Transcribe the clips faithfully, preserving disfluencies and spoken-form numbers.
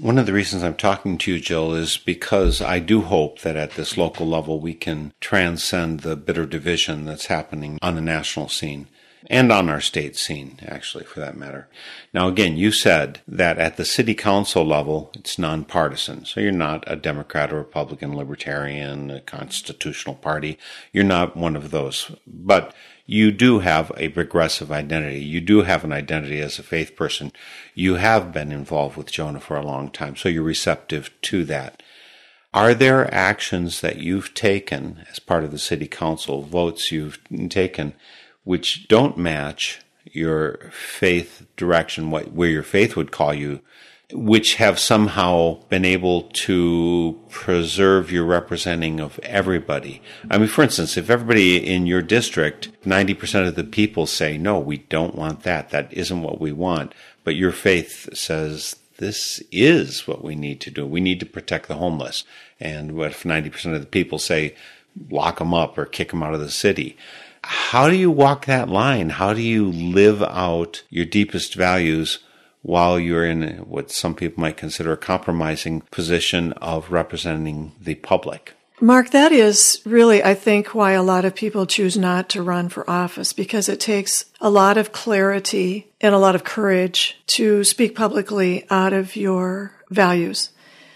One of the reasons I'm talking to you, Jill, is because I do hope that at this local level we can transcend the bitter division that's happening on the national scene and on our state scene, actually, for that matter. Now, again, you said that at the city council level, it's nonpartisan. So you're not a Democrat, a Republican, Libertarian, a constitutional party. You're not one of those. But you do have a progressive identity. You do have an identity as a faith person. You have been involved with Jonah for a long time, so you're receptive to that. Are there actions that you've taken as part of the city council, votes you've taken, which don't match your faith direction, what, where your faith would call you, which have somehow been able to preserve your representing of everybody? I mean, for instance, if everybody in your district, ninety percent of the people say, no, we don't want that, that isn't what we want, but your faith says, this is what we need to do. We need to protect the homeless. And what if ninety percent of the people say, lock them up or kick them out of the city? How do you walk that line? How do you live out your deepest values while you're in what some people might consider a compromising position of representing the public? Mark, that is really, I think, why a lot of people choose not to run for office, because it takes a lot of clarity and a lot of courage to speak publicly out of your values.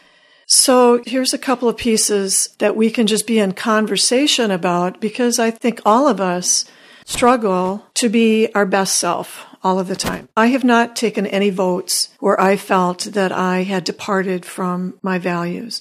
So here's a couple of pieces that we can just be in conversation about, because I think all of us struggle to be our best self all of the time. I have not taken any votes where I felt that I had departed from my values.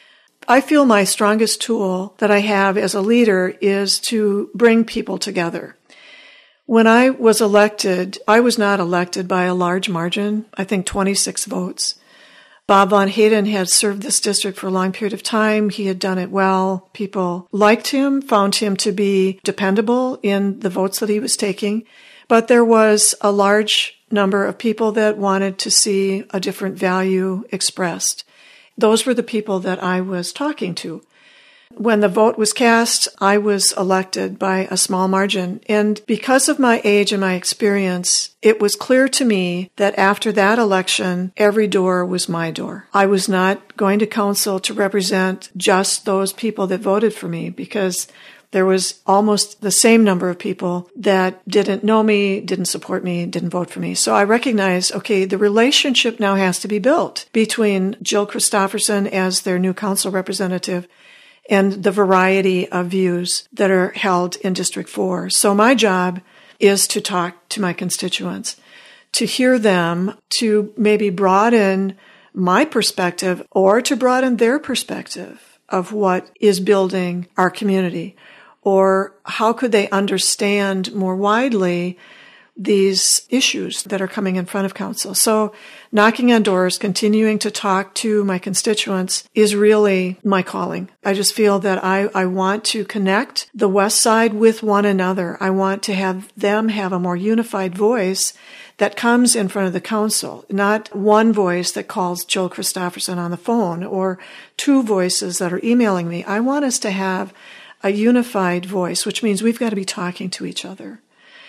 I feel my strongest tool that I have as a leader is to bring people together. When I was elected, I was not elected by a large margin, I think twenty-six votes. Bob Von Hayden had served this district for a long period of time. He had done it well. People liked him, found him to be dependable in the votes that he was taking. But there was a large number of people that wanted to see a different value expressed. Those were the people that I was talking to. When the vote was cast, I was elected by a small margin. And because of my age and my experience, it was clear to me that after that election, every door was my door. I was not going to council to represent just those people that voted for me, because there was almost the same number of people that didn't know me, didn't support me, didn't vote for me. So I recognized, okay, the relationship now has to be built between Jill Christofferson as their new council representative and the variety of views that are held in District four. So my job is to talk to my constituents, to hear them, to maybe broaden my perspective or to broaden their perspective of what is building our community, or how could they understand more widely these issues that are coming in front of council. So knocking on doors, continuing to talk to my constituents is really my calling. I just feel that I, I want to connect the West Side with one another. I want to have them have a more unified voice that comes in front of the council, not one voice that calls Jill Christofferson on the phone or two voices that are emailing me. I want us to have a unified voice, which means we've got to be talking to each other.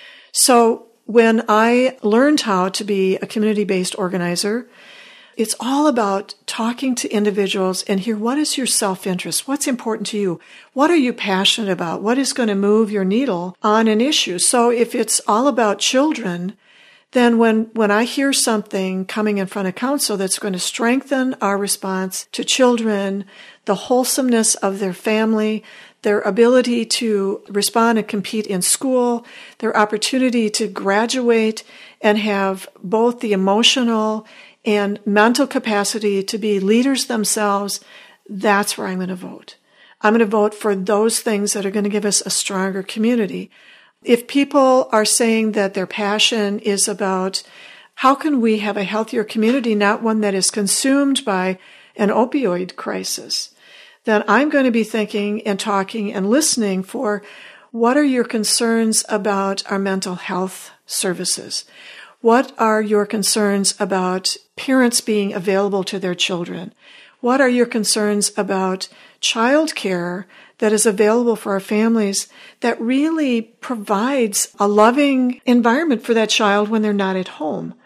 So when I learned how to be a community-based organizer, it's all about talking to individuals and hear, what is your self-interest? What's important to you? What are you passionate about? What is going to move your needle on an issue? So if it's all about children, then when, when I hear something coming in front of council that's going to strengthen our response to children, the wholesomeness of their family, their ability to respond and compete in school, their opportunity to graduate and have both the emotional and mental capacity to be leaders themselves, that's where I'm going to vote. I'm going to vote for those things that are going to give us a stronger community. If people are saying that their passion is about how can we have a healthier community, not one that is consumed by an opioid crisis, then I'm going to be thinking and talking and listening for what are your concerns about our mental health services? What are your concerns about parents being available to their children? What are your concerns about childcare that is available for our families that really provides a loving environment for that child when they're not at home?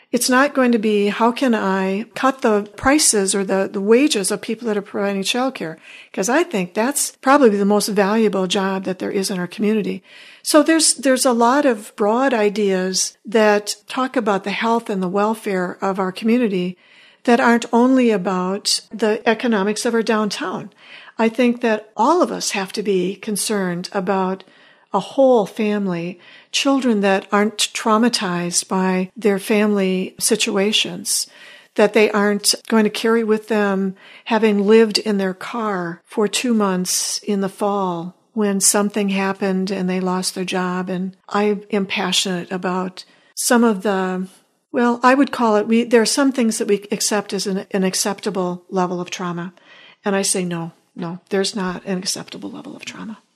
It's not going to be, how can I cut the prices or the, the wages of people that are providing childcare? Because I think that's probably the most valuable job that there is in our community. So there's there's a lot of broad ideas that talk about the health and the welfare of our community that aren't only about the economics of our downtown. I think that all of us have to be concerned about a whole family, children that aren't traumatized by their family situations, that they aren't going to carry with them having lived in their car for two months in the fall when something happened and they lost their job. And I am passionate about some of the, well, I would call it, we, there are some things that we accept as an, an acceptable level of trauma. And I say, no, no, there's not an acceptable level of trauma.